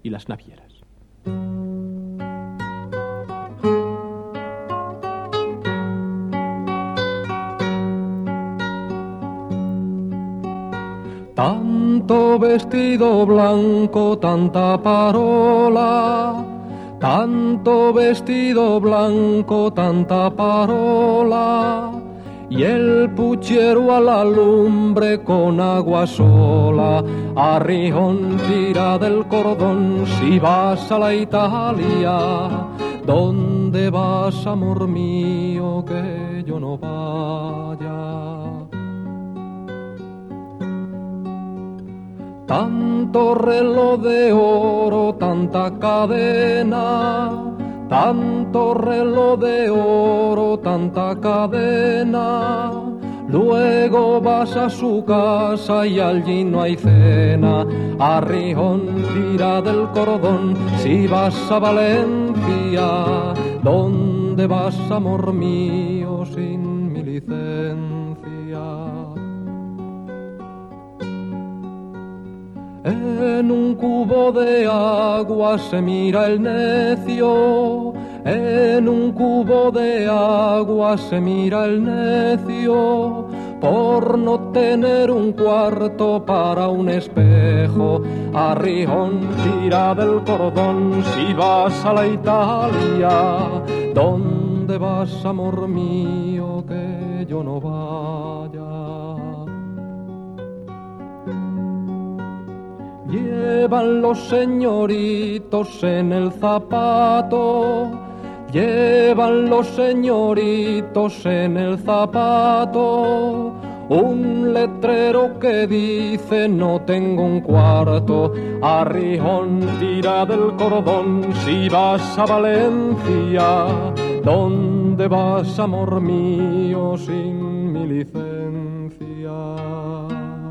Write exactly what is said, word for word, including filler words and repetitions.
y las navieras. Tanto vestido blanco, tanta parola, tanto vestido blanco, tanta parola, y el puchero a la lumbre con agua sola. Arrijón, tira del cordón si vas a la Italia. ¿Dónde vas, amor mío, que yo no vaya? Tanto reloj de oro, tanta cadena, tanto reloj de oro, tanta cadena. Luego vas a su casa y allí no hay cena. Arrijón, tira del cordón si vas a Valencia. ¿Dónde vas, amor mío, sin mi licencia? En un cubo de agua se mira el necio, en un cubo de agua se mira el necio, por no tener un cuarto para un espejo. Arrijón, tira del cordón si vas a la Italia. ¿Dónde vas, amor mío, que yo no vaya? Llevan los señoritos en el zapato, llevan los señoritos en el zapato un letrero que dice no tengo un cuarto. Arrijón, tira del cordón si vas a Valencia. ¿Dónde vas, amor mío, sin mi licencia?